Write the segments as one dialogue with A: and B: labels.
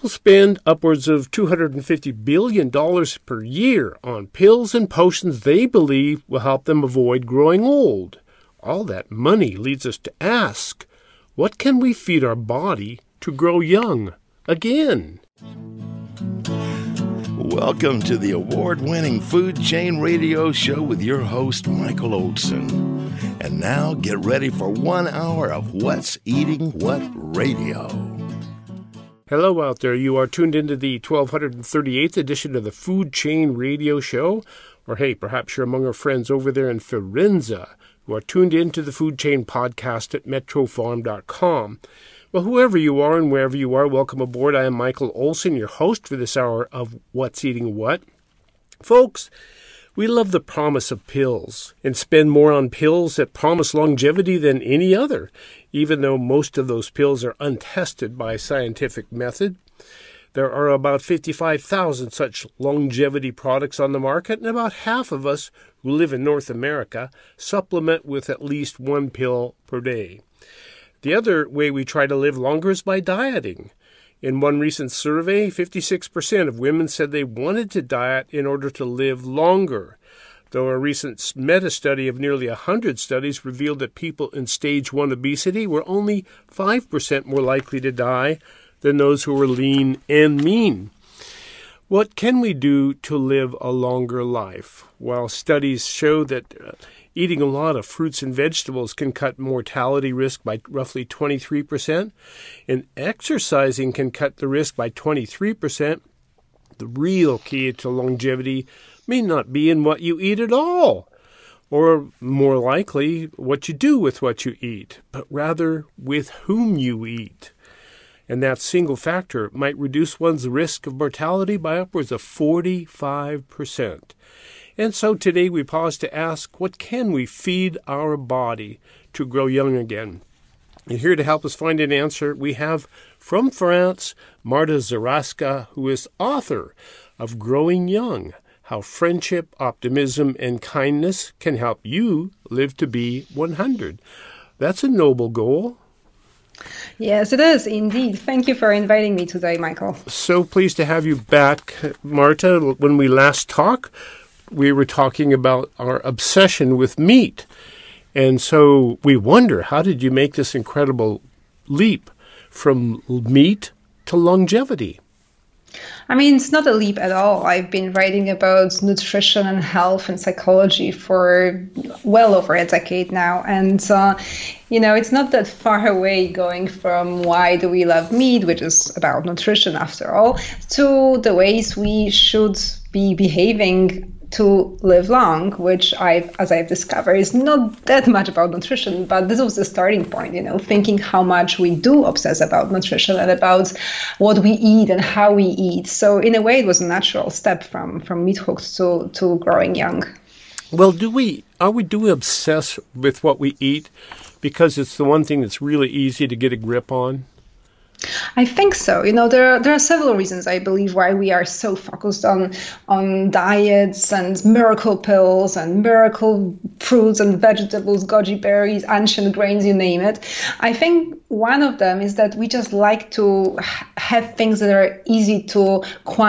A: People spend upwards of $250 billion per year on pills and potions they believe will help them avoid growing old. All that money leads us to ask, what can we feed our body to grow young again?
B: Welcome to the award-winning Food Chain Radio Show with your host, Michael Olson. And now get ready for 1 hour of What's Eating What Radio.
A: Hello out there. You are tuned into the 1238th edition of the Food Chain Radio Show. Or hey, perhaps you're among our friends over there in Firenze who are tuned into the Food Chain podcast at metrofarm.com. Well, whoever you are and wherever you are, welcome aboard. I am Michael Olson, your host for this hour of What's Eating What. Folks, we love the promise of pills and spend more on pills that promise longevity than any other, even though most of those pills are untested by scientific method. There are about 55,000 such longevity products on the market, and about half of us who live in North America supplement with at least one pill per day. The other way we try to live longer is by dieting. In one recent survey, 56% of women said they wanted to diet in order to live longer, though a recent meta-study of nearly 100 studies revealed that people in stage 1 obesity were only 5% more likely to die than those who were lean and mean. What can we do to live a longer life? Well, studies show that eating a lot of fruits and vegetables can cut mortality risk by roughly 23%, and exercising can cut the risk by 23%. The real key to longevity may not be in what you eat at all, or more likely, what you do with what you eat, but rather with whom you eat. And that single factor might reduce one's risk of mortality by upwards of 45%. And so today we pause to ask, what can we feed our body to grow young again? And here to help us find an answer, we have from France, Marta Zaraska, who is author of Growing Young, How Friendship, Optimism, and Kindness Can Help You Live to Be 100. That's a noble goal.
C: Yes, it is indeed. Thank you for inviting me today, Michael.
A: So pleased to have you back, Marta. When we last talked, we were talking about our obsession with meat. And so we wonder, how did you make this incredible leap from meat to longevity?
C: I mean, it's not a leap at all. I've been writing about nutrition and health and psychology for well over a decade now. And, it's not that far away going from why do we love meat, which is about nutrition after all, to the ways we should be behaving to live long, which as I've discovered, is not that much about nutrition, but this was the starting point, thinking how much we do obsess about nutrition and about what we eat and how we eat. So in a way, it was a natural step from meat hooks to growing young.
A: Well, do we obsess with what we eat because it's the one thing that's really easy to get a grip on?
C: I think so. There are several reasons, I believe, why we are so focused on diets and miracle pills and miracle fruits and vegetables, goji berries, ancient grains, you name it. I think one of them is that we just like to have things that are easy to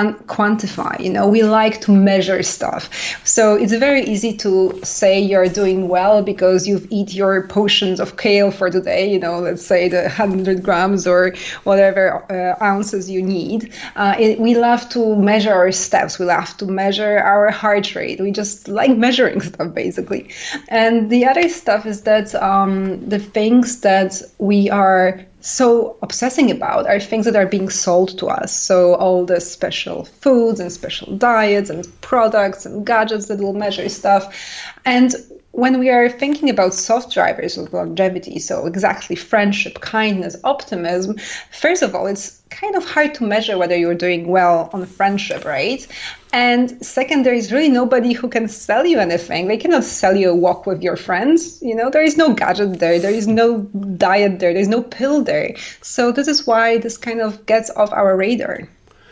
C: quantify. We like to measure stuff. So it's very easy to say you're doing well because you've eaten your portions of kale for the day, let's say the 100 grams or whatever ounces you need. We love to measure our steps. We love to measure our heart rate. We just like measuring stuff, basically. And the other stuff is that the things that we are so obsessing about are things that are being sold to us. So all the special foods and special diets and products and gadgets that will measure stuff. And when we are thinking about soft drivers of longevity, so exactly friendship, kindness, optimism, first of all, it's kind of hard to measure whether you're doing well on friendship, right? And second, there is really nobody who can sell you anything. They cannot sell you a walk with your friends. There is no gadget there. There is no diet there. There's no pill there. So this is why this kind of gets off our radar.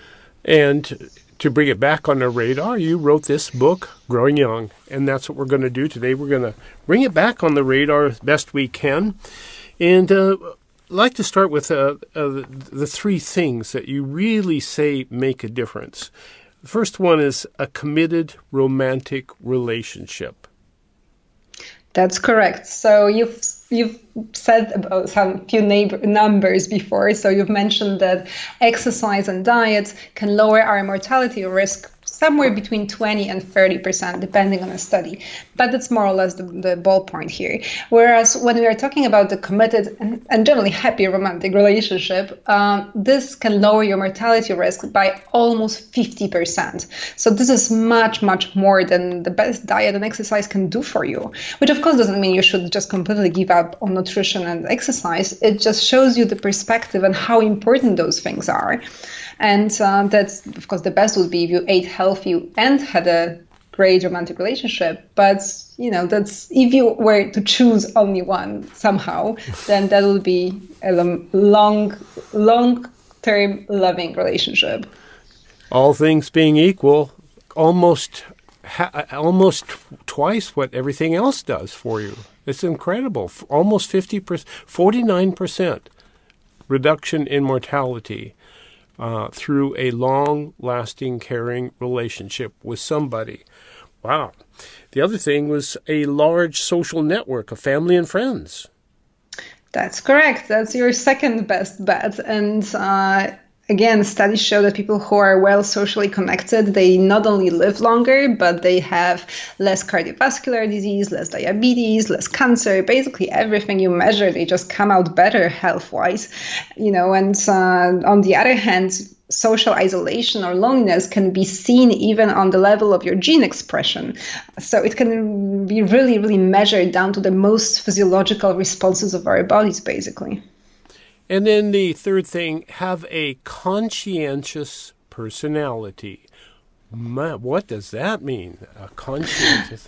A: And to bring it back on the radar, you wrote this book, Growing Young, and that's what we're going to do today. We're going to bring it back on the radar as best we can. And like to start with the three things that you really say make a difference. The first one is a committed romantic relationship.
C: That's correct. So you've said about some few numbers before. So you've mentioned that exercise and diet can lower our mortality risk somewhere between 20 and 30%, depending on a study. But that's more or less the ballpoint here. Whereas when we are talking about the committed and generally happy romantic relationship, this can lower your mortality risk by almost 50%. So this is much, much more than the best diet and exercise can do for you, which of course doesn't mean you should just completely give up on nutrition and exercise. It just shows you the perspective and how important those things are. And that's, of course, the best would be if you ate healthy and had a great romantic relationship. But, that's if you were to choose only one somehow, then that would be a long-term loving relationship.
A: All things being equal, almost twice what everything else does for you. It's incredible. Almost 50%, 49% reduction in mortality. Through a long-lasting, caring relationship with somebody. Wow. The other thing was a large social network of family and friends.
C: That's correct. That's your second best bet. And again, studies show that people who are well socially connected, they not only live longer, but they have less cardiovascular disease, less diabetes, less cancer. Basically, everything you measure, they just come out better health-wise. And on the other hand, social isolation or loneliness can be seen even on the level of your gene expression. So it can be really, really measured down to the most physiological responses of our bodies, basically.
A: And then the third thing, have a conscientious personality. What does that mean? A conscientious?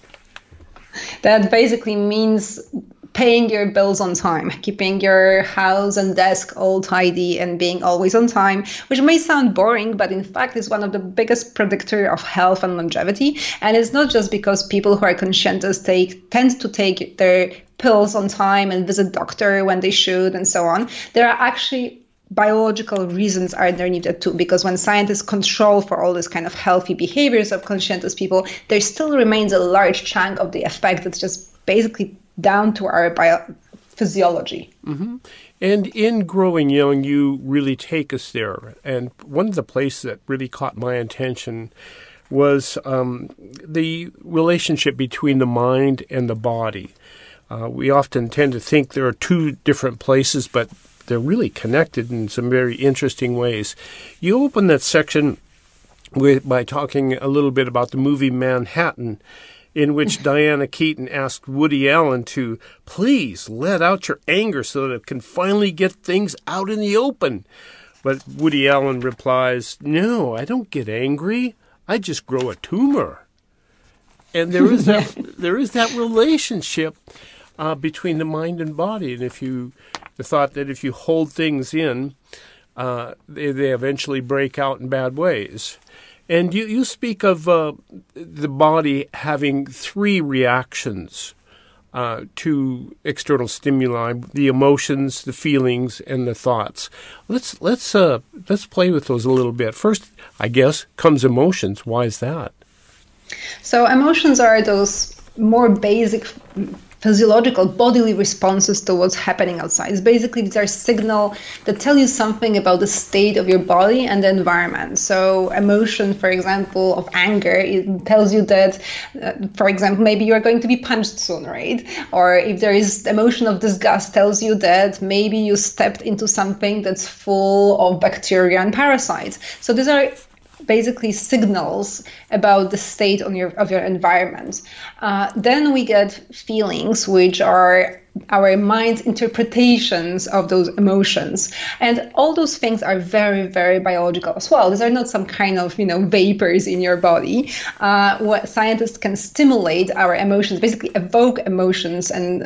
C: That basically means paying your bills on time, keeping your house and desk all tidy and being always on time, which may sound boring, but in fact is one of the biggest predictor of health and longevity. And it's not just because people who are conscientious tend to take their pills on time and visit doctor when they should and so on. There are actually biological reasons underneath it too, because when scientists control for all this kind of healthy behaviors of conscientious people, there still remains a large chunk of the effect that's just basically down to our physiology.
A: Mm-hmm. And in Growing Young, you really take us there. And one of the places that really caught my attention was the relationship between the mind and the body. We often tend to think there are two different places, but they're really connected in some very interesting ways. You open that section by talking a little bit about the movie Manhattan, in which Diana Keaton asked Woody Allen to please let out your anger so that it can finally get things out in the open. But Woody Allen replies, "No, I don't get angry. I just grow a tumor." And there is that relationship between the mind and body. And the thought that if you hold things in, they eventually break out in bad ways. And you speak of the body having three reactions to external stimuli: the emotions, the feelings, and the thoughts. Let's play with those a little bit. First, I guess, comes emotions. Why is that?
C: So emotions are those more basic physiological bodily responses to what's happening outside. It's basically, these are signals that tell you something about the state of your body and the environment. So emotion, for example, of anger, it tells you that, for example, maybe you're going to be punched soon, right? Or if there is emotion of disgust, tells you that maybe you stepped into something that's full of bacteria and parasites. So these are basically signals about the state of your environment. Then we get feelings, which are our mind's interpretations of those emotions. And all those things are very, very biological as well. These are not some kind of, vapors in your body. What scientists can stimulate our emotions, basically evoke emotions and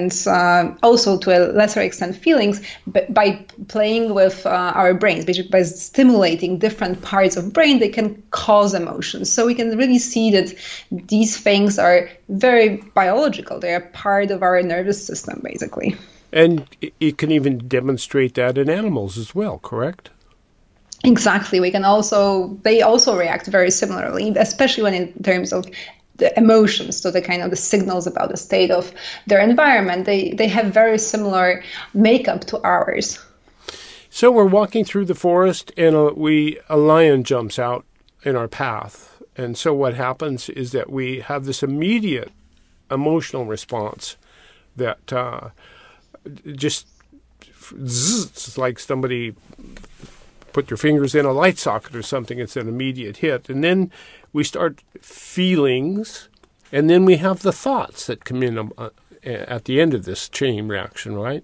C: also to a lesser extent feelings by playing with our brains. Basically by stimulating different parts of brain, they can cause emotions. So we can really see that these things are very biological. They are part of our nervous system, basically.
A: And it can even demonstrate that in animals as well, correct?
C: Exactly. They also react very similarly, especially when in terms of the emotions, so the kind of the signals about the state of their environment. They have very similar makeup to ours.
A: So we're walking through the forest and a lion jumps out in our path. And so what happens is that we have this immediate emotional response that just it's like somebody put your fingers in a light socket or something. It's an immediate hit. And then we start feelings, and then we have the thoughts that come in at the end of this chain reaction, right?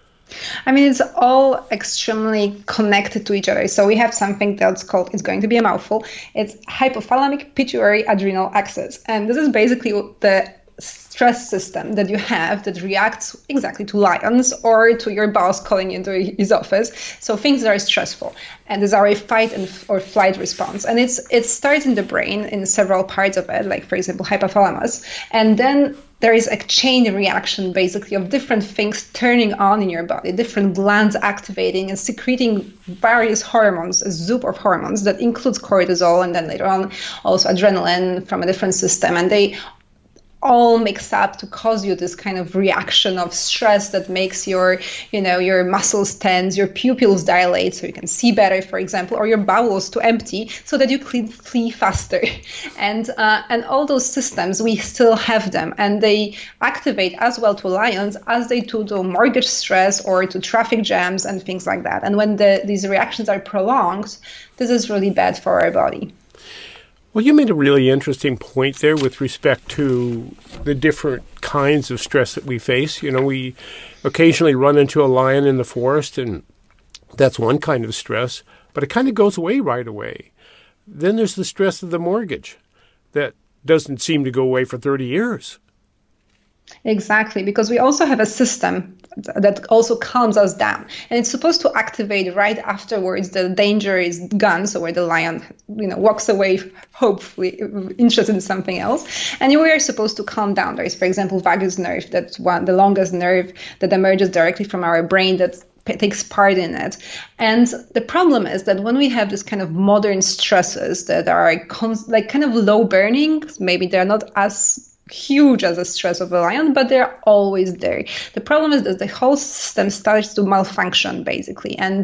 C: I mean, it's all extremely connected to each other. So we have something that's called, it's going to be a mouthful, it's hypothalamic pituitary adrenal axis. And this is basically the stress system that you have that reacts exactly to lions or to your boss calling you into his office. So things that are stressful. And these are a fight or flight response. And it starts in the brain in several parts of it, like, for example, hypothalamus. And then there is a chain reaction, basically, of different things turning on in your body, different glands activating and secreting various hormones, a soup of hormones that includes cortisol and then later on also adrenaline from a different system. And they all mix up to cause you this kind of reaction of stress that makes your muscles tense, your pupils dilate so you can see better, for example, or your bowels to empty so that you can flee faster. And all those systems, we still have them, and they activate as well to lions as they do to mortgage stress or to traffic jams and things like that. And when these reactions are prolonged, this is really bad for our body.
A: Well, you made a really interesting point there with respect to the different kinds of stress that we face. You know, we occasionally run into a lion in the forest, and that's one kind of stress, but it kind of goes away right away. Then there's the stress of the mortgage that doesn't seem to go away for 30 years.
C: Exactly, because we also have a system that also calms us down, and it's supposed to activate right afterwards. The danger is gone, so where the lion, walks away, hopefully interested in something else, and we are supposed to calm down. There is, for example, vagus nerve, that's the longest nerve that emerges directly from our brain that takes part in it. And the problem is that when we have this kind of modern stresses that are kind of low burning, maybe they're not as huge as the stress of a lion, but they're always there. The problem is that the whole system starts to malfunction, basically, and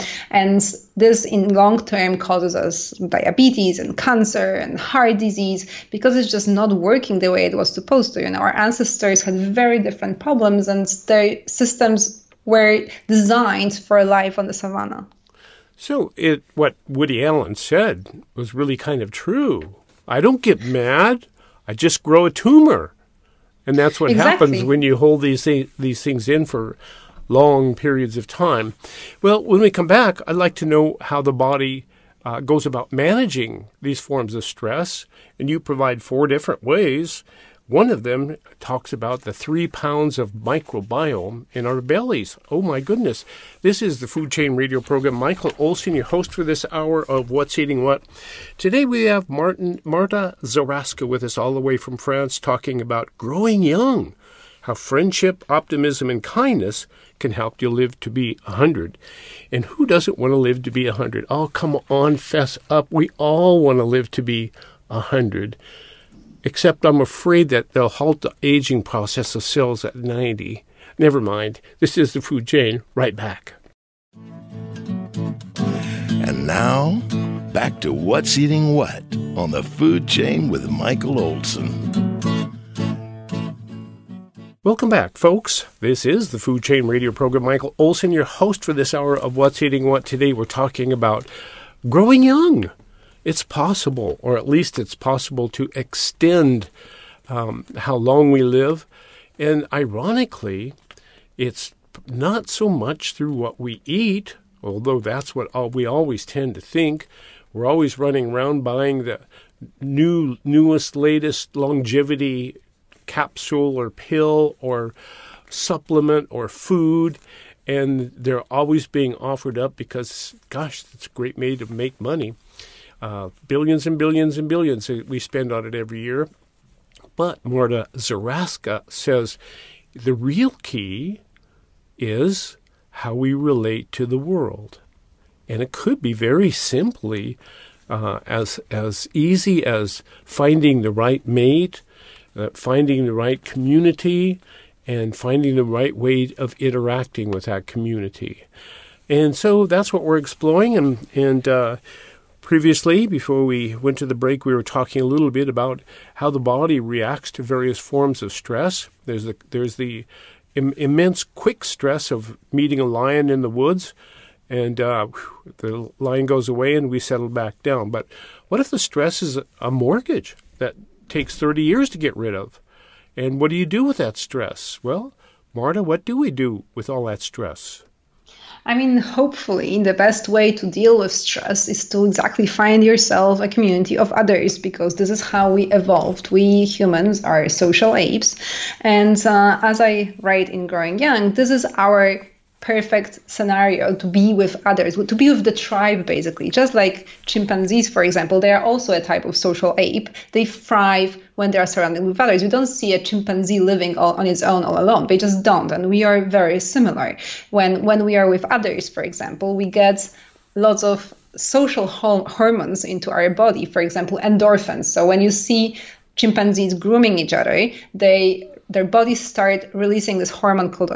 C: this in long term causes us diabetes and cancer and heart disease because it's just not working the way it was supposed to. Our ancestors had very different problems, and their systems were designed for life on the savannah.
A: So what Woody Allen said was really kind of true. I don't get mad. I just grow a tumor. And that's what happens when you hold these things in for long periods of time. Well, when we come back, I'd like to know how the body goes about managing these forms of stress. And you provide 4 different ways. One of them talks about the 3 pounds of microbiome in our bellies. Oh, my goodness. This is the Food Chain Radio program. Michael Olson, your host for this hour of What's Eating What. Today we have Marta Zaraska with us all the way from France talking about growing young, how friendship, optimism, and kindness can help you live to be 100. And who doesn't want to live to be 100? Oh, come on, fess up. We all want to live to be 100. Except I'm afraid that they'll halt the aging process of cells at 90. Never mind. This is the Food Chain. Right back.
B: And now, back to What's Eating What on the Food Chain with Michael Olson.
A: Welcome back, folks. This is the Food Chain Radio program. Michael Olson, your host for this hour of What's Eating What. Today we're talking about growing young. It's possible, or at least it's possible to extend how long we live. And ironically, it's not so much through what we eat, although that's what we always tend to think. We're always running around buying the newest, latest longevity capsule or pill or supplement or food. And they're always being offered up because, gosh, it's a great way to make money. Billions and billions and billions we spend on it every year. But Marta Zaraska says the real key is how we relate to the world. And it could be very simply as easy as finding the right mate, finding the right community, and finding the right way of interacting with that community. And so that's what we're exploring. And previously, before we went to the break, we were talking a little bit about how the body reacts to various forms of stress. There's the immense quick stress of meeting a lion in the woods, and the lion goes away and we settle back down. But what if the stress is a mortgage that takes 30 years to get rid of? And what do you do with that stress? Well, Marta, what do we do with all that stress?
C: I mean, hopefully the best way to deal with stress is to exactly find yourself a community of others, because this is how we evolved. We humans are social apes. And as I write in Growing Young, this is our perfect scenario to be with others, to be with the tribe, basically. Just like chimpanzees, for example, they are also a type of social ape. They thrive when they are surrounded with others. You don't see a chimpanzee living on its own all alone. They just don't. And we are very similar. When we are with others, for example, we get lots of social hormones into our body, for example, endorphins. So when you see chimpanzees grooming each other, their bodies start releasing this hormones called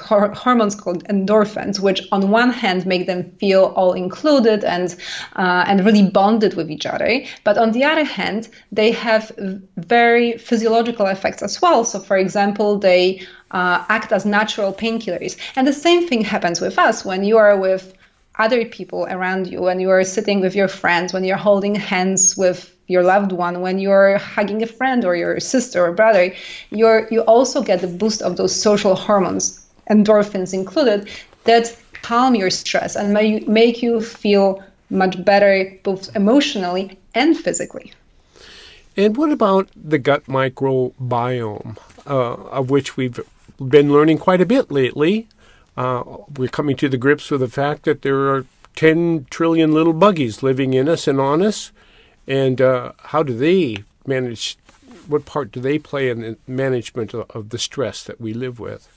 C: endorphins, which on one hand make them feel all included and really bonded with each other. But on the other hand, they have very physiological effects as well. So, for example, they act as natural painkillers. And the same thing happens with us when you are with other people around you, when you are sitting with your friends, when you're holding hands with your loved one, when you're hugging a friend or your sister or brother, you also get the boost of those social hormones, endorphins included, that calm your stress and make you feel much better both emotionally and physically.
A: And what about the gut microbiome, of which we've been learning quite a bit lately? We're coming to the grips with the fact that there are 10 trillion little buggies living in us and on us. And how do they manage, what part do they play in the management of the stress that we live with?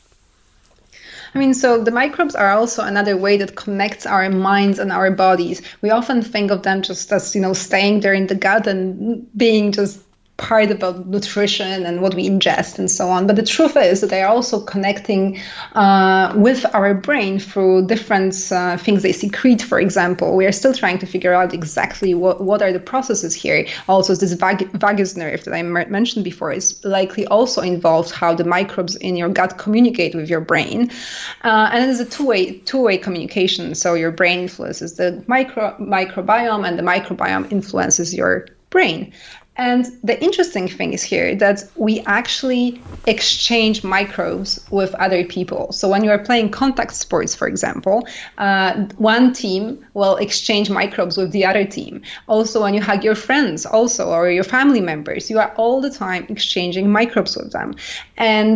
C: I mean, so the microbes are also another way that connects our minds and our bodies. We often think of them just as, staying there in the gut and being just part about nutrition and what we ingest and so on. But the truth is that they are also connecting with our brain through different things they secrete, for example. We are still trying to figure out exactly what are the processes here. Also, this vagus nerve that I mentioned before is likely also involved how the microbes in your gut communicate with your brain. And it is a two-way communication. So your brain influences the microbiome and the microbiome influences your brain. And the interesting thing is here that we actually exchange microbes with other people. So when you are playing contact sports, for example, one team will exchange microbes with the other team. Also, when you hug your friends or your family members, you are all the time exchanging microbes with them. And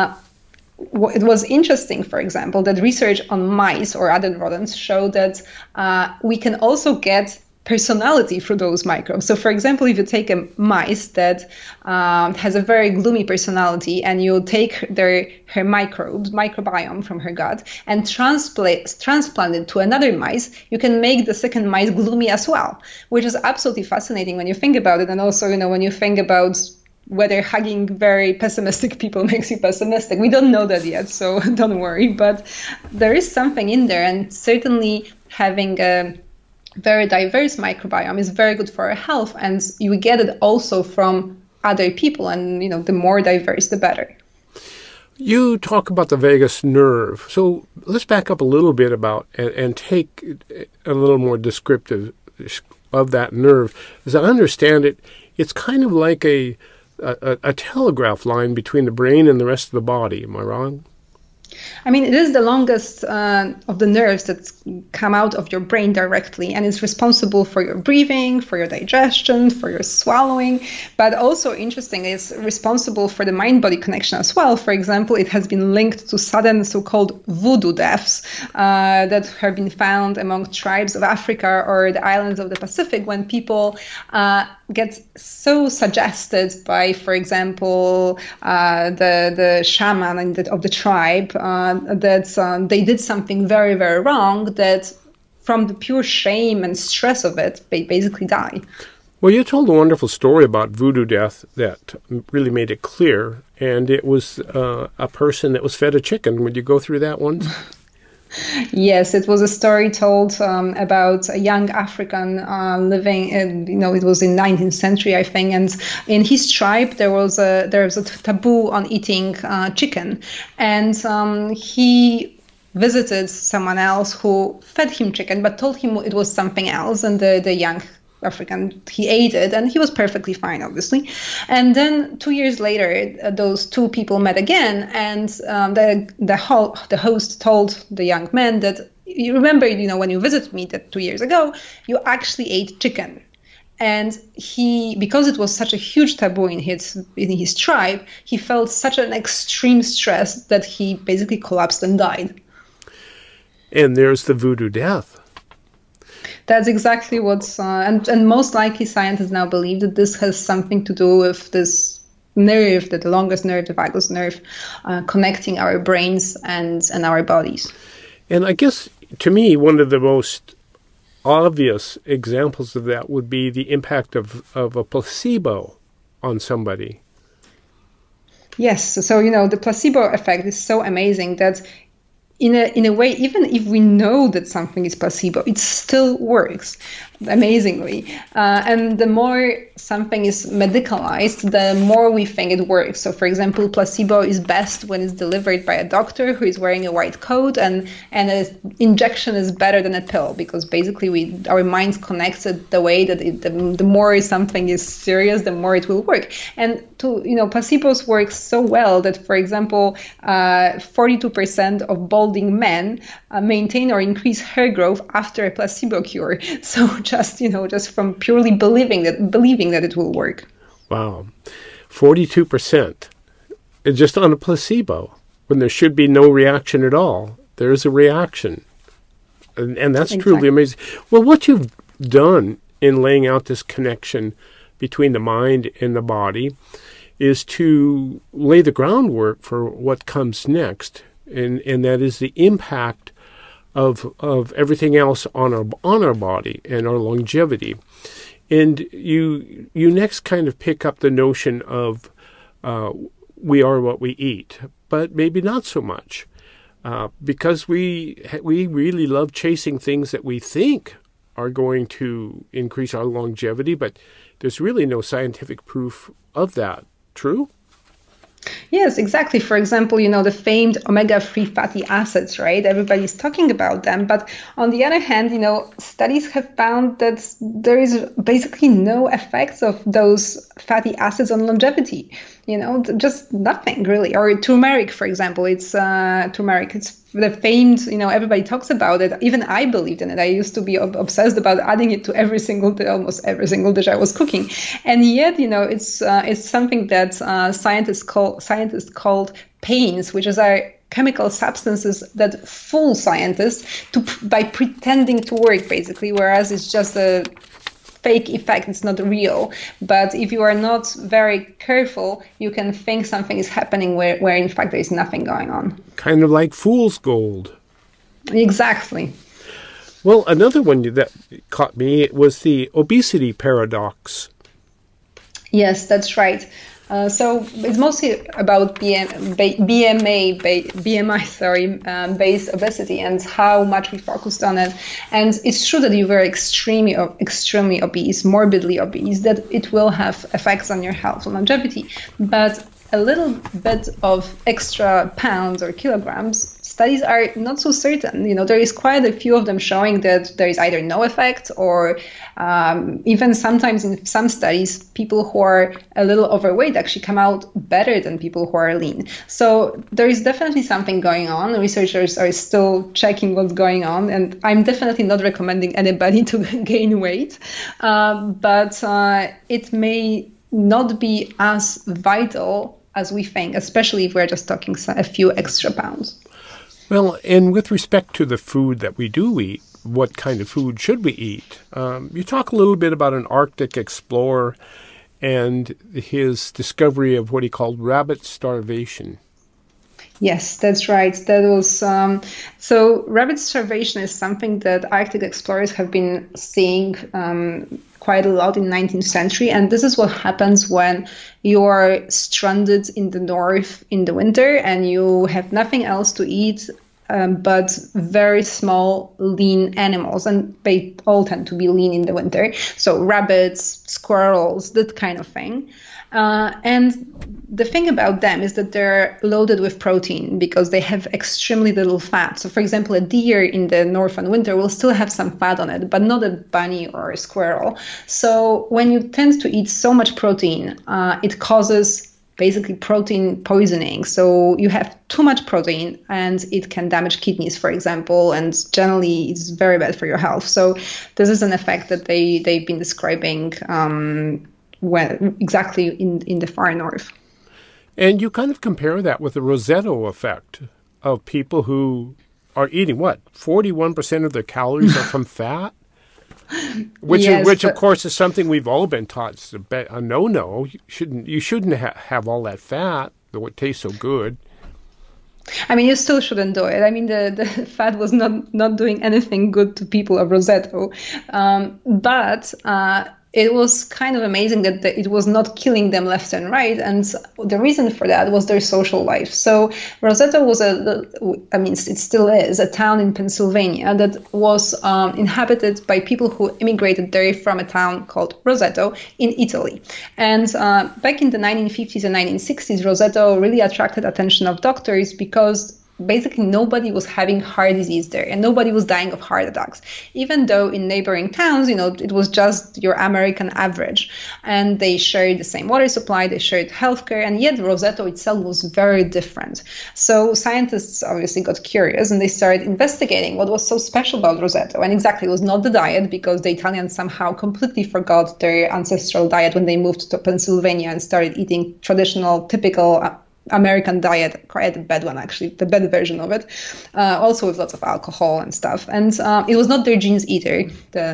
C: it was interesting, for example, that research on mice or other rodents showed that we can also get personality through those microbes. So, for example, if you take a mice that has a very gloomy personality and you take her microbiome from her gut and transplant it to another mice, you can make the second mice gloomy as well, which is absolutely fascinating when you think about it. And also, when you think about whether hugging very pessimistic people makes you pessimistic. We don't know that yet, so don't worry. But there is something in there, and certainly having a very diverse microbiome is very good for our health, and you get it also from other people, and the more diverse the better.
A: You talk about the vagus nerve, so let's back up a little bit about and take a little more descriptive of that nerve. As I understand it, it's kind of like a telegraph line between the brain and the rest of the body. Am I wrong?
C: I mean, it is the longest of the nerves that come out of your brain directly, and it's responsible for your breathing, for your digestion, for your swallowing. But also interesting, it's responsible for the mind-body connection as well. For example, it has been linked to sudden so-called voodoo deaths that have been found among tribes of Africa or the islands of the Pacific when people get so suggested by, for example, the shaman of the tribe that they did something very, very wrong, that from the pure shame and stress of it, they basically die.
A: Well, you told a wonderful story about voodoo death that really made it clear, and it was a person that was fed a chicken. Would you go through that one?
C: Yes, it was a story told about a young African living in, it was in 19th century, I think, and in his tribe there was a taboo on eating chicken, and he visited someone else who fed him chicken but told him it was something else, and the young African, he ate it and he was perfectly fine, obviously. And then 2 years later, those two people met again, and the host told the young man that, you remember, when you visited me that 2 years ago, you actually ate chicken. And he, because it was such a huge taboo in his tribe, he felt such an extreme stress that he basically collapsed and died.
A: And there's the voodoo death.
C: That's exactly what's, and most likely scientists now believe that this has something to do with this nerve, the longest nerve, the vagus nerve, connecting our brains and our bodies.
A: And I guess, to me, one of the most obvious examples of that would be the impact of a placebo on somebody.
C: Yes, so, the placebo effect is so amazing that in a way, even if we know that something is placebo, it still works amazingly. And the more something is medicalized, the more we think it works. So, for example, placebo is best when it's delivered by a doctor who is wearing a white coat, and an injection is better than a pill, because basically our minds connect it the way that the more something is serious, the more it will work. And placebos work so well that, for example, 42% of balding men maintain or increase hair growth after a placebo cure. So just from purely believing that it will work. Wow.
A: 42% just on a placebo, when there should be no reaction at all. There is a reaction. And that's exactly. Truly amazing. Well, what you've done in laying out this connection between the mind and the body is to lay the groundwork for what comes next, and that is the impact of everything else on our body and our longevity. And you next kind of pick up the notion of we are what we eat, but maybe not so much, because we really love chasing things that we think are going to increase our longevity, but there's really no scientific proof of that. True?
C: Yes, exactly. For example, the famed omega-3 fatty acids, right? Everybody's talking about them. But on the other hand, studies have found that there is basically no effects of those fatty acids on longevity. Just nothing really. Or turmeric, for example, it's turmeric. It's the famed, everybody talks about it. Even I believed in it. I used to be obsessed about adding it to almost every single dish I was cooking. And yet, it's something that scientists called pains, which is our chemical substances that fool scientists by pretending to work, basically, whereas it's just a fake effect. It's not real. But if you are not very careful, you can think something is happening where in fact there is nothing going on.
A: Kind of like fool's gold.
C: Exactly.
A: Well, another one that caught me was the obesity paradox.
C: Yes, that's right. So it's mostly about BMI based obesity and how much we focused on it. And it's true that you were extremely obese, morbidly obese, that it will have effects on your health and longevity. But a little bit of extra pounds or kilograms, studies are not so certain. There is quite a few of them showing that there is either no effect or even sometimes in some studies, people who are a little overweight actually come out better than people who are lean. So there is definitely something going on. Researchers are still checking what's going on, and I'm definitely not recommending anybody to gain weight, but it may not be as vital as we think, especially if we're just talking a few extra pounds.
A: Well, and with respect to the food that we do eat, what kind of food should we eat? You talk a little bit about an Arctic explorer and his discovery of what he called rabbit starvation.
C: Yes, that's right. That was so. Rabbit starvation is something that Arctic explorers have been seeing quite a lot in the 19th century, and this is what happens when you are stranded in the north in the winter and you have nothing else to eat. But very small, lean animals, and they all tend to be lean in the winter. So rabbits, squirrels, that kind of thing. And the thing about them is that they're loaded with protein because they have extremely little fat. So, for example, a deer in the north and winter will still have some fat on it, but not a bunny or a squirrel. So when you tend to eat so much protein, it causes basically protein poisoning. So you have too much protein and it can damage kidneys, for example, and generally it's very bad for your health. So this is an effect that they've been describing exactly in the far north.
A: And you kind of compare that with the Rossetto effect of people who are eating, 41% of their calories are from fat? Which of course is something we've all been taught. It's a no. You shouldn't have all that fat, though it tastes so good.
C: I mean, you still shouldn't do it. I mean, the fat was not doing anything good to people of Rossetto, but it was kind of amazing that it was not killing them left and right. And the reason for that was their social life. So Rossetto was it still is, a town in Pennsylvania that was inhabited by people who immigrated there from a town called Roseto in Italy. And back in the 1950s and 1960s, Roseto really attracted attention of doctors because basically nobody was having heart disease there and nobody was dying of heart attacks, even though in neighboring towns, it was just your American average. And they shared the same water supply, they shared healthcare, and yet Roseto itself was very different. So scientists obviously got curious and they started investigating what was so special about Roseto. And exactly, it was not the diet, because the Italians somehow completely forgot their ancestral diet when they moved to Pennsylvania and started eating traditional, typical American diet, quite a bad one actually, the bad version of it, also with lots of alcohol and stuff. And it was not their genes either.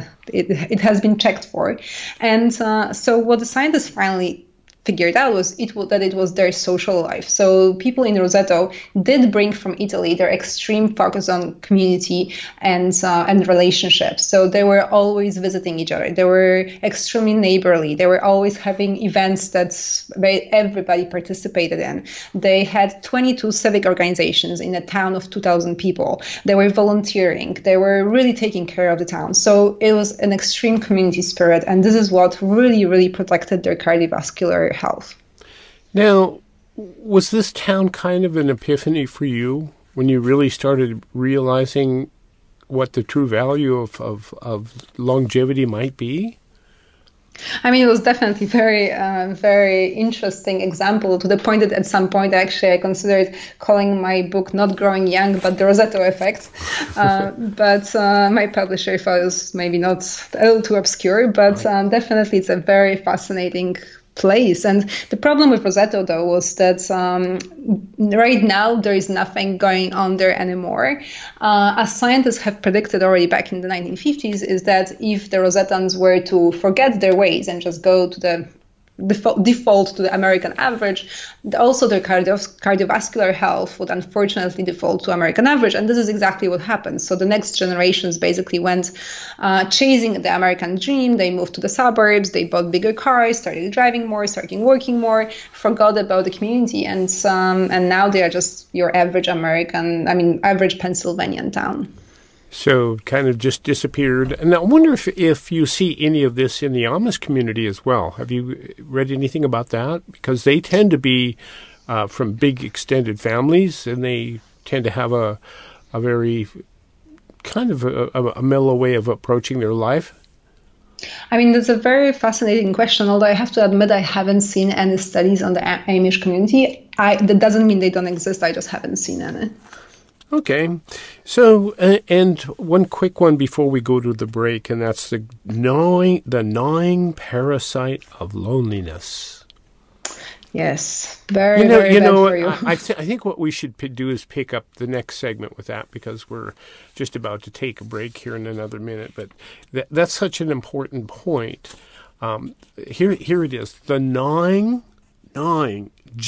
C: It has been checked for. And so what the scientists finally figured out was that it was their social life. So people in Roseto did bring from Italy their extreme focus on community and relationships. So they were always visiting each other. They were extremely neighborly. They were always having events that everybody participated in. They had 22 civic organizations in a town of 2,000 people. They were volunteering. They were really taking care of the town. So it was an extreme community spirit, and this is what really, really protected their cardiovascular health.
A: Now, was this town kind of an epiphany for you when you really started realizing what the true value of longevity might be?
C: I mean, it was definitely very, very interesting example, to the point that at some point actually I considered calling my book Not Growing Young, but the Roseto Effect. But my publisher thought it was maybe not a little too obscure, but definitely it's a very fascinating place. And the problem with Roseto, though, was that right now there is nothing going on there anymore. As scientists have predicted already back in the 1950s, is that if the Rosetans were to forget their ways and just go to the default to the American average, also their cardiovascular health would unfortunately default to American average. And this is exactly what happened. So the next generations basically went chasing the American dream. They moved to the suburbs, they bought bigger cars, started driving more, started working more, forgot about the community, and now they are just your average average Pennsylvanian town.
A: So kind of just disappeared. And I wonder if you see any of this in the Amish community as well. Have you read anything about that? Because they tend to be from big extended families, and they tend to have a very kind of a mellow way of approaching their life.
C: I mean, that's a very fascinating question, although I have to admit I haven't seen any studies on the Amish community. That doesn't mean they don't exist, I just haven't seen any.
A: Okay. So, and one quick one before we go to the break, and that's the gnawing parasite of loneliness.
C: Yes, very bad for you.
A: I think what we should do is pick up the next segment with that, because we're just about to take a break here in another minute. But that's such an important point. Here it is. The gnawing gnawing,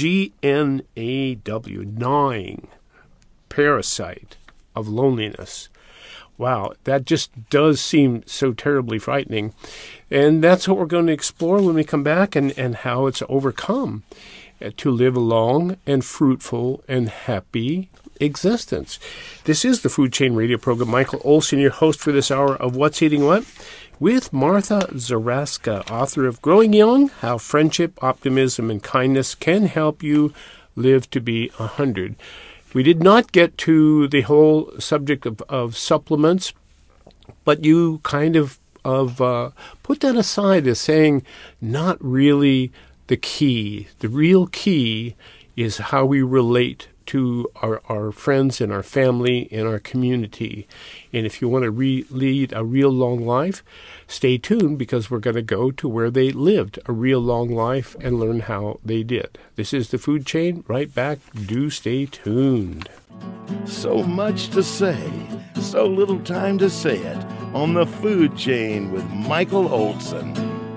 A: G-N-A-W, gnawing parasite of loneliness. Wow, that just does seem so terribly frightening. And that's what we're going to explore when we come back, and how it's overcome to live a long and fruitful and happy existence. This is the Food Chain Radio program. Michael Olson, your host for this hour of What's Eating What, with Martha Zaraska, author of Growing Young, How Friendship, Optimism, and Kindness Can Help You Live to Be 100. We did not get to the whole subject of supplements, but you kind of put that aside as saying not really the key. The real key is how we relate to our friends and our family and our community. And if you want to lead a real long life, stay tuned, because we're going to go to where they lived a real long life and learn how they did. This is the Food Chain. Right back. Do stay tuned.
B: So much to say, so little time to say it on the Food Chain with Michael Olson.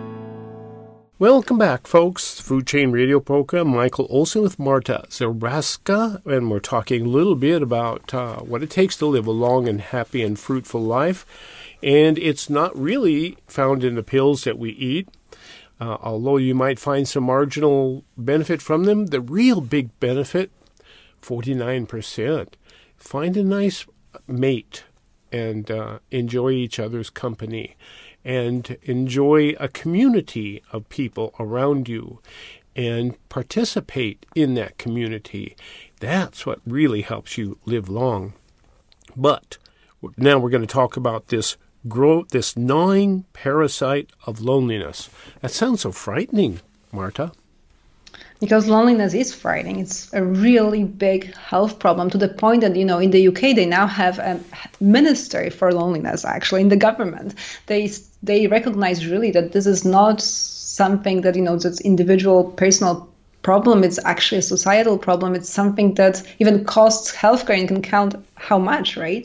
A: Welcome back, folks. Food Chain Radio program. Michael Olson with Marta Zaraska, and we're talking a little bit about what it takes to live a long and happy and fruitful life. And it's not really found in the pills that we eat, although you might find some marginal benefit from them. The real big benefit, 49%. Find a nice mate and enjoy each other's company. And enjoy a community of people around you and participate in that community. That's what really helps you live long. But now we're going to talk about this gnawing parasite of loneliness. That sounds so frightening, Marta.
C: Because loneliness is frightening. It's a really big health problem, to the point that, in the UK, they now have a ministry for loneliness, actually, in the government. They recognize really that this is not something that, that's individual, personal problem. It's actually a societal problem. It's something that even costs healthcare, and can count how much, right?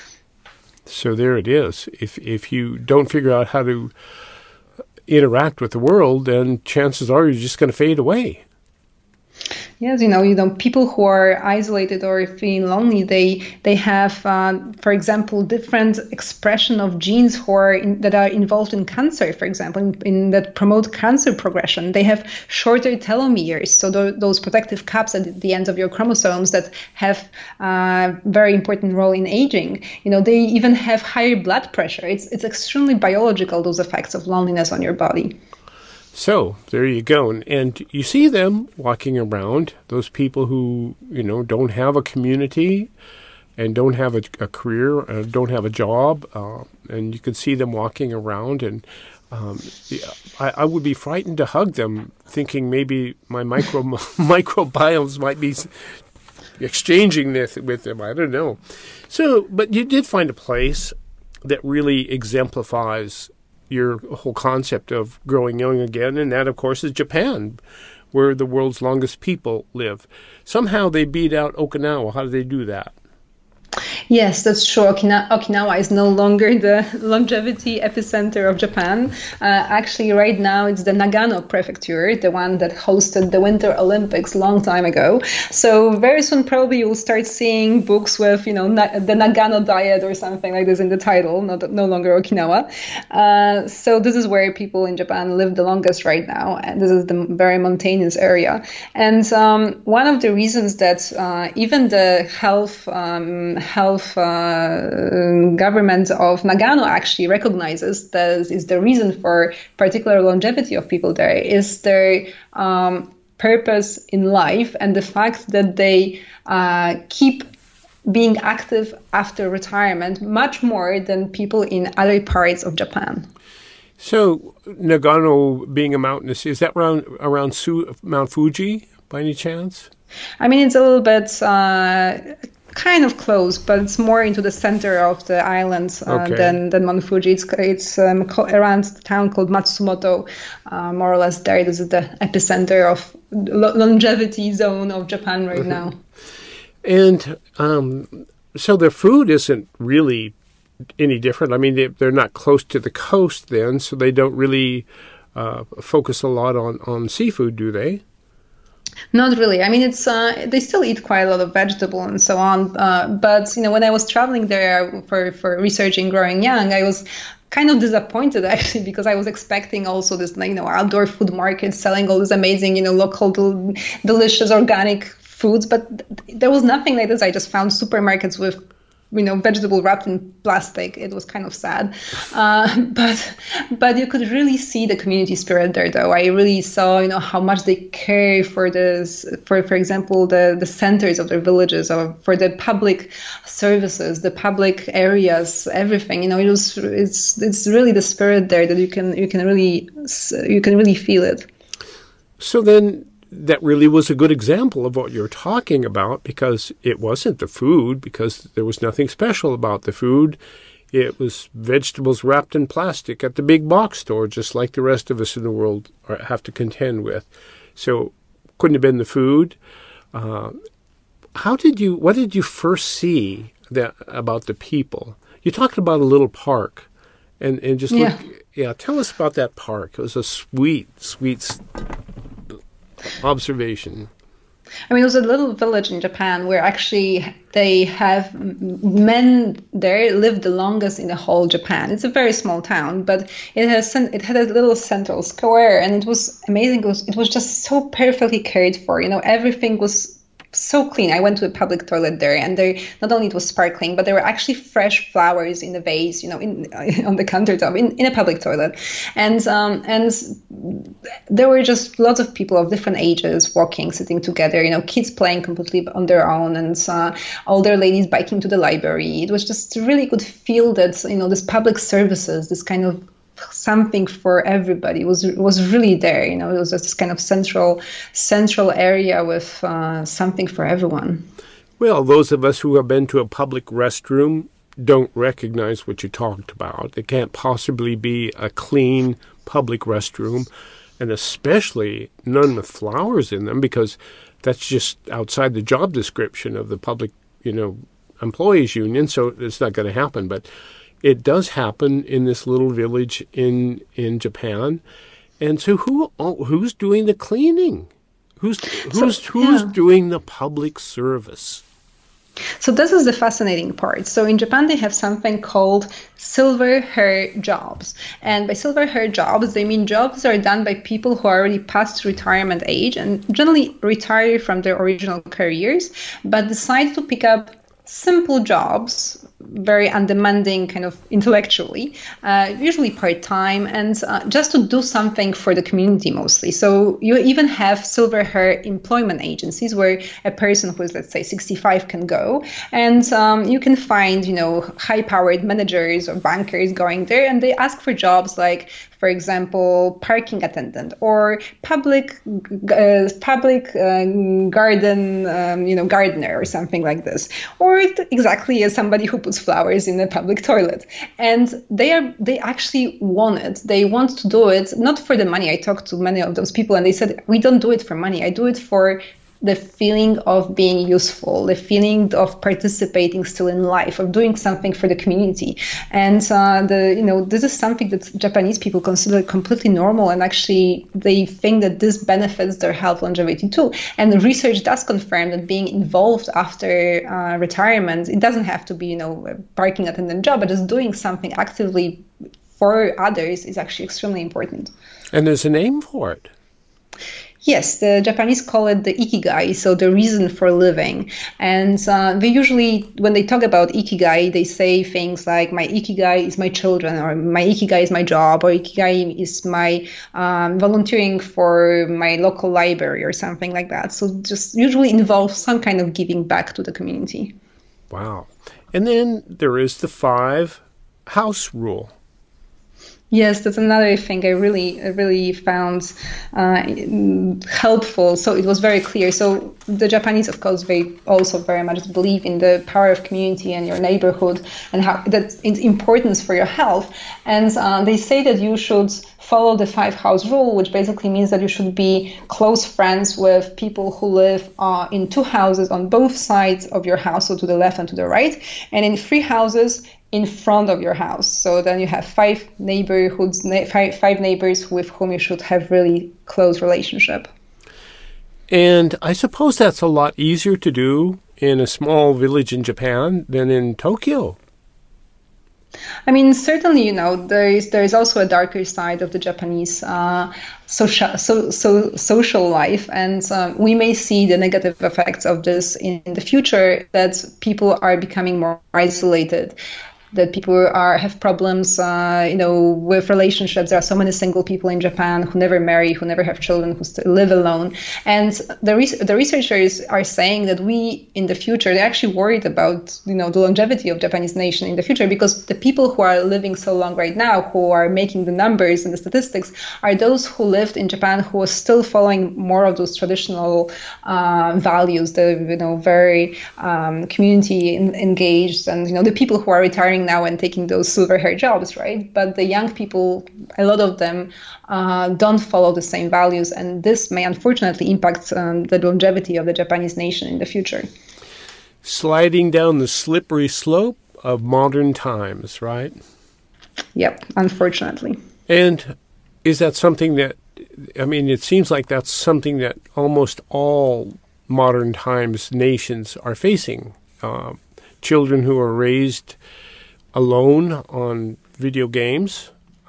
A: So there it is. If you don't figure out how to interact with the world, then chances are you're just going to fade away.
C: Yes, people who are isolated or feeling lonely, they have, for example, different expression of genes that are involved in cancer, for example, in that promote cancer progression. They have shorter telomeres, so those protective caps at the ends of your chromosomes that have a very important role in aging. They even have higher blood pressure. It's extremely biological, those effects of loneliness on your body.
A: So there you go. And you see them walking around, those people who, don't have a community and don't have a career, don't have a job, and you can see them walking around. And I would be frightened to hug them, thinking maybe my microbiomes might be exchanging this with them. I don't know. So, but you did find a place that really exemplifies your whole concept of growing young again, and that, of course, is Japan, where the world's longest people live. Somehow they beat out Okinawa. How do they do that?
C: Yes, that's true. Okinawa is no longer the longevity epicenter of Japan. Actually, right now, it's the Nagano prefecture, the one that hosted the Winter Olympics long time ago. So very soon, probably you'll start seeing books with, the Nagano diet or something like this in the title, no longer Okinawa. So this is where people in Japan live the longest right now. And this is the very mountainous area. And one of the reasons that even the health government of Nagano actually recognizes that is the reason for particular longevity of people there is their purpose in life and the fact that they keep being active after retirement much more than people in other parts of Japan.
A: So Nagano being a mountainous, is that around Mount Fuji by any chance?
C: I mean, it's a little bit kind of close, but it's more into the center of the island than Mount Fuji. It's around the town called Matsumoto, more or less there. This is the epicenter of longevity zone of Japan right now. And
A: so their food isn't really any different. I mean, they're not close to the coast then, so they don't really focus a lot on seafood, do they?
C: Not really. I mean, it's they still eat quite a lot of vegetable and so on. But when I was traveling there for researching growing young, I was kind of disappointed actually, because I was expecting also this outdoor food market selling all this amazing local delicious organic foods, but there was nothing like this. I just found supermarkets with vegetable wrapped in plastic. It was kind of sad, but you could really see the community spirit there. Though I really saw how much they care for this, for example the centers of their villages, or for the public services, the public areas, everything. It's really the spirit there that you can really feel it.
A: So then, that really was a good example of what you're talking about, because it wasn't the food, because there was nothing special about the food. It was vegetables wrapped in plastic at the big box store, just like the rest of us in the world have to contend with. So couldn't have been the food. What did you first see about the people? You talked about a little park, and just tell us about that park. It was a sweet observation.
C: I mean, it was a little village in Japan where actually they have men there live the longest in the whole Japan. It's a very small town, but it had a little central square, and it was amazing. It was just so perfectly cared for. Everything was so clean. I went to a public toilet there, and not only it was sparkling, but there were actually fresh flowers in the vase, on the countertop in a public toilet, and there were just lots of people of different ages walking, sitting together, kids playing completely on their own, and older ladies biking to the library. It was just a really good feel that this public services, this kind of something for everybody was really there. It was this kind of central area with something for everyone.
A: Well, those of us who have been to a public restroom don't recognize what you talked about. It can't possibly be a clean public restroom, and especially none with flowers in them, because that's just outside the job description of the public, employees union, so it's not going to happen. But it does happen in this little village in Japan. And so who's doing the cleaning? Who's doing the public service?
C: So this is the fascinating part. So in Japan, they have something called silver hair jobs. And by silver hair jobs, they mean jobs are done by people who are already past retirement age and generally retire from their original careers, but decide to pick up simple jobs, very undemanding kind of intellectually, usually part-time, and just to do something for the community mostly. So you even have silver hair employment agencies where a person who is, let's say, 65 can go, and you can find, high-powered managers or bankers going there, and they ask for jobs like, for example, parking attendant or public garden, gardener or something like this, or exactly as somebody who puts flowers in a public toilet. And they actually want it. They want to do it not for the money. I talked to many of those people, and they said, we don't do it for money. I do it for the feeling of being useful, the feeling of participating still in life, of doing something for the community. And this is something that Japanese people consider completely normal, and actually they think that this benefits their health longevity too. And the research does confirm that being involved after retirement, it doesn't have to be a parking attendant job, but just doing something actively for others is actually extremely important.
A: And there's a name for it.
C: Yes, the Japanese call it the ikigai, so the reason for living. And they usually, when they talk about ikigai, they say things like, my ikigai is my children, or my ikigai is my job, or ikigai is my volunteering for my local library, or something like that. So just usually involves some kind of giving back to the community.
A: Wow. And then there is the 5-house rule.
C: Yes, that's another thing I really found helpful. So it was very clear. So the Japanese, of course, they also very much believe in the power of community and your neighborhood, and how that's its importance for your health. And they say that you should follow the 5-house rule, which basically means that you should be close friends with people who live in 2 houses on both sides of your house, so to the left and to the right, and in 3 houses in front of your house. So then you have 5 neighbors with whom you should have really close relationship.
A: And I suppose that's a lot easier to do in a small village in Japan than in Tokyo.
C: I mean, certainly, there is also a darker side of the Japanese social life, and we may see the negative effects of this in the future, that people are becoming more isolated, that people have problems, with relationships. There are so many single people in Japan who never marry, who never have children, who still live alone. And the researchers are saying that we, in the future, they're actually worried about, the longevity of Japanese nation in the future, because the people who are living so long right now, who are making the numbers and the statistics, are those who lived in Japan, who are still following more of those traditional values, the very community engaged, and, the people who are retiring now and taking those silver hair jobs, right? But the young people, a lot of them don't follow the same values, and this may unfortunately impact the longevity of the Japanese nation in the future.
A: Sliding down the slippery slope of modern times, right?
C: Yep, unfortunately.
A: And is that something that, it seems like that's something that almost all modern times nations are facing. Children who are raised alone on video games,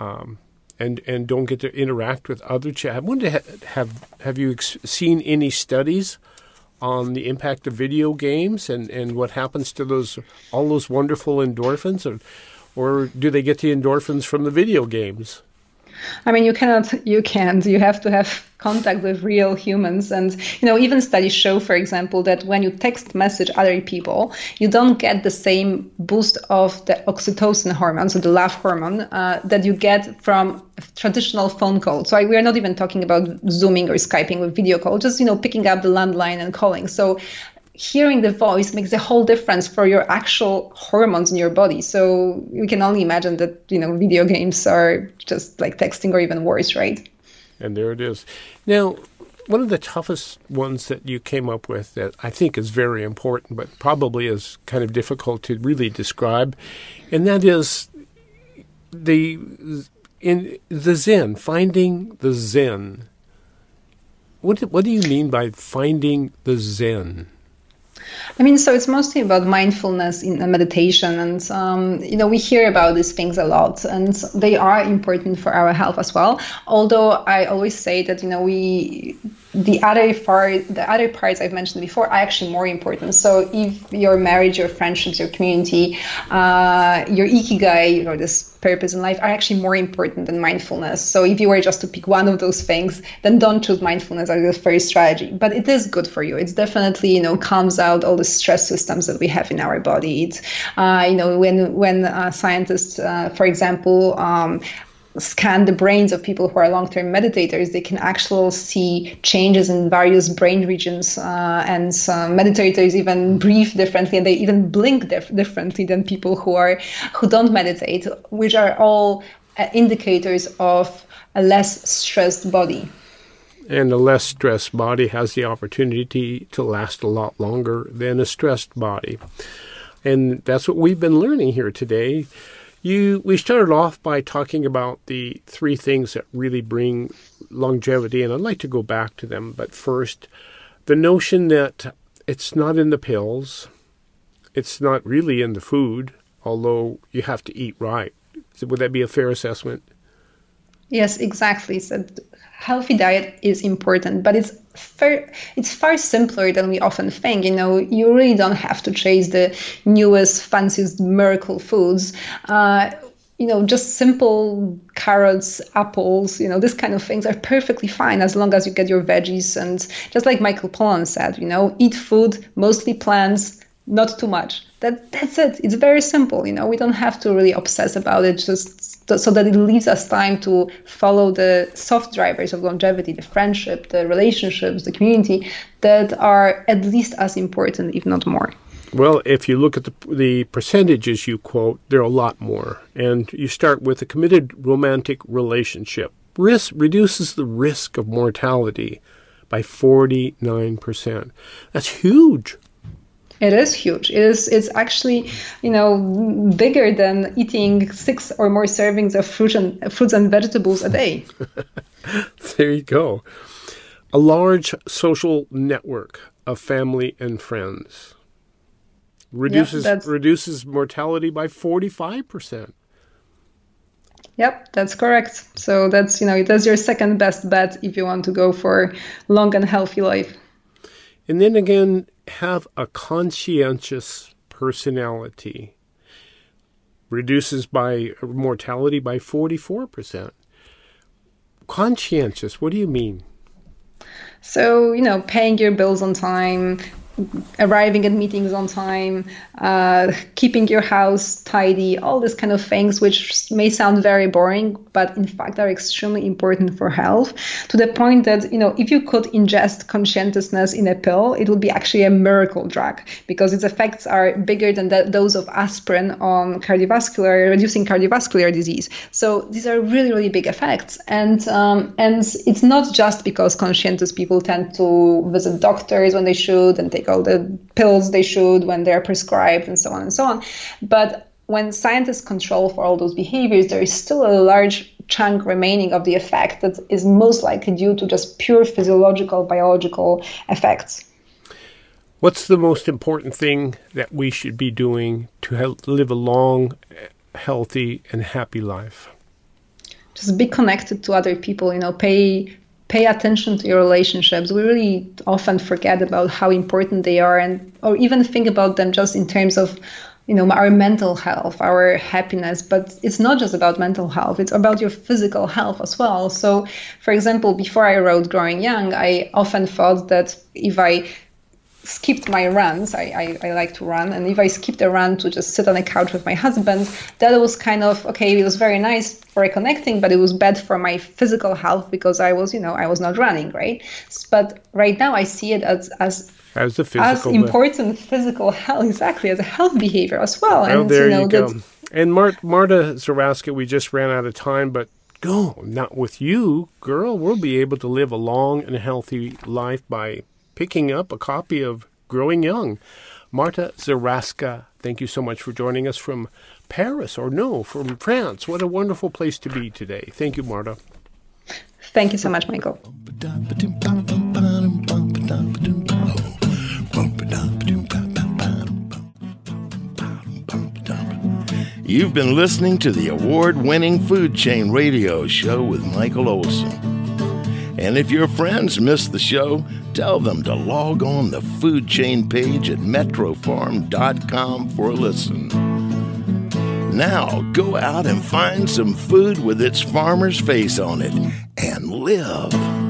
A: and don't get to interact with other children. I wonder, have you seen any studies on the impact of video games and what happens to all those wonderful endorphins, or do they get the endorphins from the video games?
C: You can't. You have to have contact with real humans. And, even studies show, for example, that when you text message other people, you don't get the same boost of the oxytocin hormone, so the love hormone, that you get from a traditional phone call. So we are not even talking about Zooming or Skyping with video call, just, picking up the landline and calling. So hearing the voice makes a whole difference for your actual hormones in your body. So you can only imagine that, video games are just like texting or even worse, right?
A: And there it is. Now, one of the toughest ones that you came up with that I think is very important, but probably is kind of difficult to really describe, and that is in the Zen, finding the Zen. What do you mean by finding the Zen?
C: So it's mostly about mindfulness in meditation, and we hear about these things a lot, and they are important for our health as well. Although I always say that the other parts I've mentioned before are actually more important. So if your marriage, your friendships, your community, your ikigai, this purpose in life, are actually more important than mindfulness. So if you were just to pick one of those things, then don't choose mindfulness as the first strategy. But it is good for you. It's definitely, calms out all the stress systems that we have in our body. It's, when scientists, for example, scan the brains of people who are long-term meditators, they can actually see changes in various brain regions, and meditators even breathe differently, and they even blink differently than people who don't meditate, which are all indicators of a less stressed body.
A: And a less stressed body has the opportunity to last a lot longer than a stressed body. And that's what we've been learning here today. We started off by talking about the three things that really bring longevity, and I'd like to go back to them. But first, the notion that it's not in the pills, it's not really in the food, although you have to eat right. So would that be a fair assessment?
C: Yes, exactly. So healthy diet is important, but it's far simpler than we often think. You really don't have to chase the newest, fanciest miracle foods. Just simple carrots, apples, this kind of things are perfectly fine as long as you get your veggies. And just like Michael Pollan said, eat food, mostly plants, not too much. That's it. It's very simple. We don't have to really obsess about it, just so that it leaves us time to follow the soft drivers of longevity, the friendship, the relationships, the community, that are at least as important, if not more.
A: Well, if you look at the percentages you quote, there are a lot more. And you start with a committed romantic relationship. Reduces the risk of mortality by 49%. That's huge.
C: It is huge. It's actually, bigger than eating 6 or more servings of fruits and vegetables a day.
A: There you go. A large social network of family and friends reduces mortality by 45%.
C: Yep, that's correct. So that's your second best bet if you want to go for long and healthy life.
A: And then again, have a conscientious personality. Reduces by mortality by 44%. Conscientious, what do you mean?
C: So, paying your bills on time, arriving at meetings on time, keeping your house tidy, all these kind of things, which may sound very boring, but in fact are extremely important for health, to the point that, if you could ingest conscientiousness in a pill, it would be actually a miracle drug, because its effects are bigger than those of aspirin on reducing cardiovascular disease. So these are really, really big effects. And it's not just because conscientious people tend to visit doctors when they should and take all the pills they should when they're prescribed and so on and so on. But when scientists control for all those behaviors, there is still a large chunk remaining of the effect that is most likely due to just pure physiological, biological effects.
A: What's the most important thing that we should be doing to live a long, healthy, and happy life?
C: Just be connected to other people, pay attention to your relationships. We really often forget about how important they are, or even think about them just in terms of, our mental health, our happiness. But it's not just about mental health. It's about your physical health as well. So, for example, before I wrote Growing Young, I often thought that if I skipped my runs, I like to run, and if I skipped a run to just sit on a couch with my husband, that was kind of, okay, it was very nice for reconnecting, but it was bad for my physical health because I was not running, right? But right now I see it as
A: the physical,
C: important physical health, exactly, as a health behavior as well.
A: Well, and there you go. And Marta Zaraska, we just ran out of time, but not with you, girl. We'll be able to live a long and healthy life by picking up a copy of Growing Young. Marta Zaraska, thank you so much for joining us from Paris, from France. What a wonderful place to be today. Thank you, Marta.
C: Thank you so much, Michael.
B: You've been listening to the award-winning Food Chain Radio Show with Michael Olson. And if your friends missed the show, tell them to log on the Food Chain page at metrofarm.com for a listen. Now, go out and find some food with its farmer's face on it and live.